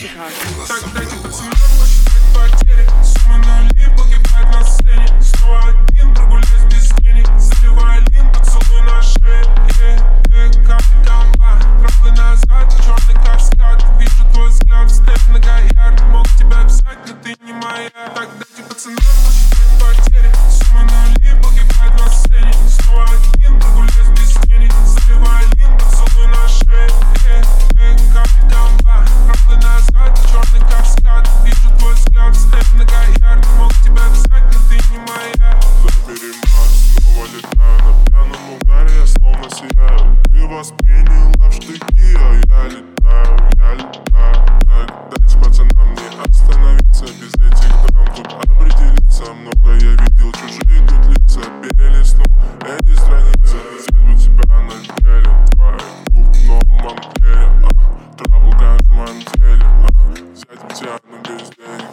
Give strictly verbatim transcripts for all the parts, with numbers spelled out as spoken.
Chicago. Так дайте пацанам посчитать потери. Суммы нули погибают на сцене. Снова один, прогуляюсь без тени. Заливаю лин, поцелуй на шее. Э, э, капитан Ба. Тропы назад, черный каскад. Вижу твой взгляд, степ многоярд. Мог тебя взять, но ты не моя. Так дайте пацанам посчитать потери. Суммы нули погибают на сцене. Снова один, прогуляюсь без тени. Заливаю лин, поцелуй на шее. Э, э, капитан Ба. Тропы назад, черный каскад. Вижу твой взгляд, степ многоярд. Мог тебя взять, но ты не моя. Забери мат, снова летаю на пьяном угаре, я словно сияю. Ты восприняла в штыки, а я летаю, я летаю. Так, дайте пацанам не остановиться, без этих драм тут определиться. Много я видел, чужие тут лица, перелистнул эти страницы. Взять бы тебя на деле, твоих губ в новом анклере, а, трабл как в моем теле, а, взять бы тебя, но без денег.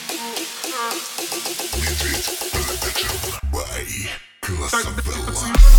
Медведь, передача Бай, Так, Классовелла. пацаны,